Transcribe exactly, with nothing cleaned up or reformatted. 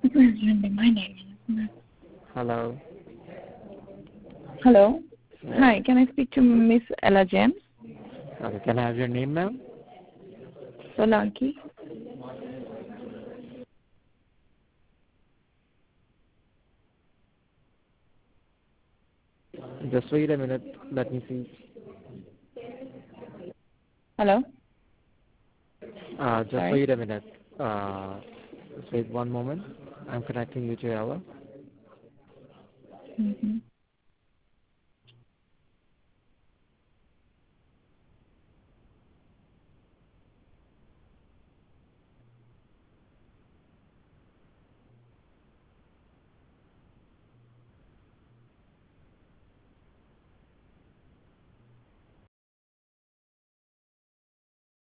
My name. Hello. Hello. Yes. Hi, can I speak to Miss Ella James? Okay, can I have your name, ma'am? Solanki. Just wait a minute. Let me see. Hello. Uh, just Sorry. wait a minute. Uh, just wait one moment. I'm connecting you to Ella. Mm-hmm.